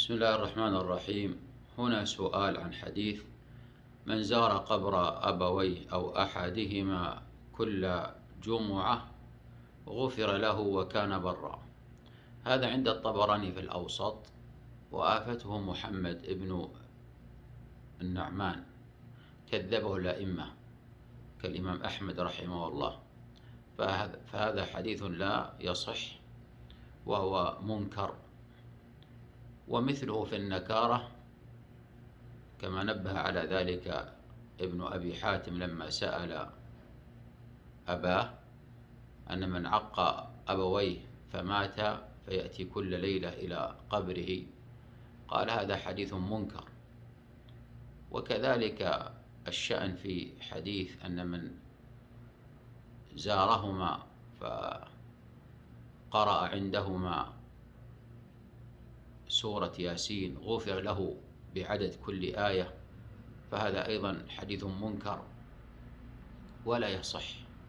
بسم الله الرحمن الرحيم. هنا سؤال عن حديث: من زار قبر أبويه أو أحدهما كل جمعة غفر له وكان برا. هذا عند الطبراني في الأوسط، وآفته محمد ابن النعمان، كذبه الأئمة كالإمام أحمد رحمه الله، فهذا حديث لا يصح وهو منكر. ومثله في النكارة كما نبه على ذلك ابن أبي حاتم لما سأل أباه أن من عق أبويه فمات فيأتي كل ليلة إلى قبره، قال هذا حديث منكر. وكذلك الشأن في حديث أن من زارهما فقرأ عندهما سورة ياسين غفر له بعدد كل آية، فهذا أيضا حديث منكر ولا يصح.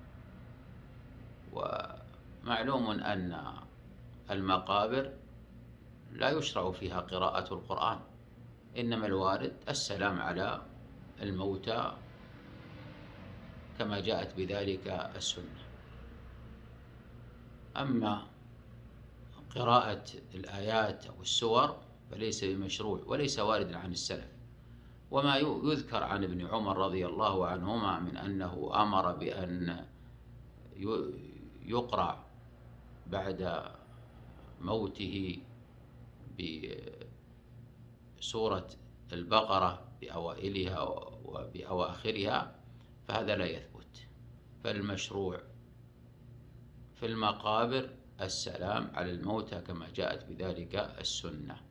ومعلوم أن المقابر لا يشرع فيها قراءة القرآن، إنما الوارد السلام على الموتى كما جاءت بذلك السنة. أما قراءة الآيات أو السور فليس بمشروع وليس واردا عن السلف. وما يذكر عن ابن عمر رضي الله عنهما من أنه أمر بأن يقرأ بعد موته بسورة البقرة بأوائلها وبأواخرها، فهذا لا يثبت. فالمشروع في المقابر السلام على الموتى كما جاءت بذلك السنة.